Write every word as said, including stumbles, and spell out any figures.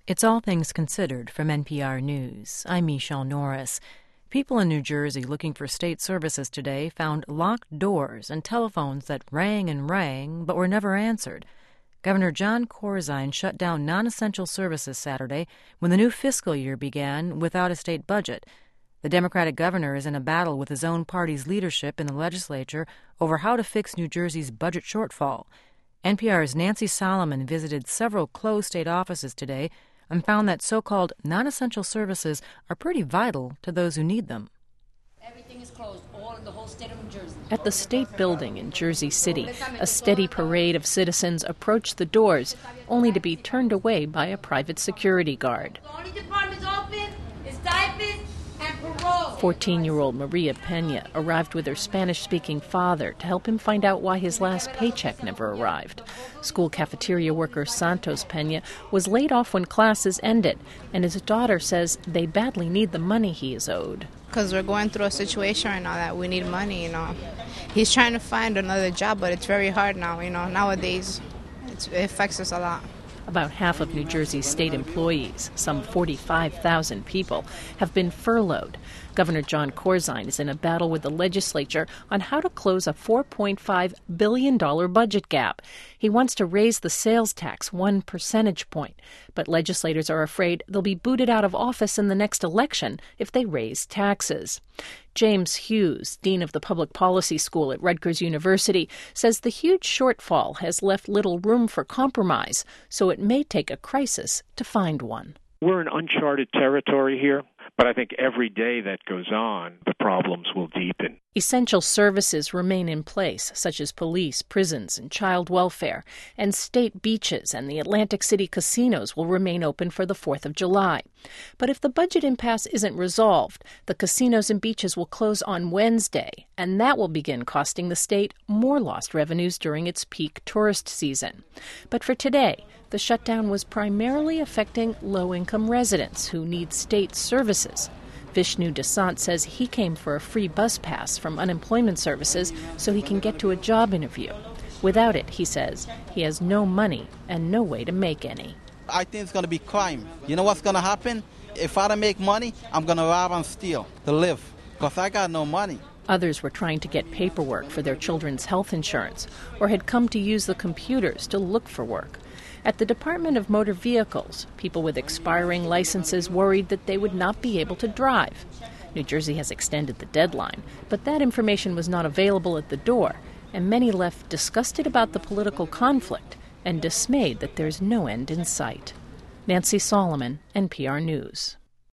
It's All Things Considered from N P R News. I'm Michelle Norris. People in New Jersey looking for state services today found locked doors and telephones that rang and rang but were never answered. Governor Jon Corzine shut down non-essential services Saturday when the new fiscal year began without a state budget. The Democratic governor is in a battle with his own party's leadership in the legislature over how to fix New Jersey's budget shortfall. N P R's Nancy Solomon visited several closed state offices today and found that so-called non-essential services are pretty vital to those who need them. Everything is closed, all in the whole state of New Jersey. At the State Building in Jersey City, a steady parade of citizens approached the doors, only to be turned away by a private security guard. The only departments open is diapers and parole. fourteen-year-old Maria Pena arrived with her Spanish-speaking father to help him find out why his last paycheck never arrived. School cafeteria worker Santos Pena was laid off when classes ended, and his daughter says they badly need the money he is owed. Because we're going through a situation right now that we need money, you know. He's trying to find another job, but it's very hard now, you know. Nowadays, it's, it affects us a lot. About half of New Jersey's state employees, some forty-five thousand people, have been furloughed. Governor Jon Corzine is in a battle with the legislature on how to close a four point five billion dollars budget gap. He wants to raise the sales tax one percentage point, but legislators are afraid they'll be booted out of office in the next election if they raise taxes. James Hughes, dean of the Public Policy School at Rutgers University, says the huge shortfall has left little room for compromise, so it may take a crisis to find one. We're in uncharted territory here, but I think every day that goes on, the problems will deepen. Essential services remain in place, such as police, prisons, and child welfare, and state beaches and the Atlantic City casinos will remain open for the fourth of July. But if the budget impasse isn't resolved, the casinos and beaches will close on Wednesday, and that will begin costing the state more lost revenues during its peak tourist season. But for today, the shutdown was primarily affecting low-income residents who need state services. Vishnu Desant says he came for a free bus pass from unemployment services so he can get to a job interview. Without it, he says, he has no money and no way to make any. I think it's going to be crime. You know what's going to happen? If I don't make money, I'm going to rob and steal to live because I got no money. Others were trying to get paperwork for their children's health insurance or had come to use the computers to look for work. At the Department of Motor Vehicles, people with expiring licenses worried that they would not be able to drive. New Jersey has extended the deadline, but that information was not available at the door, and many left disgusted about the political conflict and dismayed that there's no end in sight. Nancy Solomon, N P R News.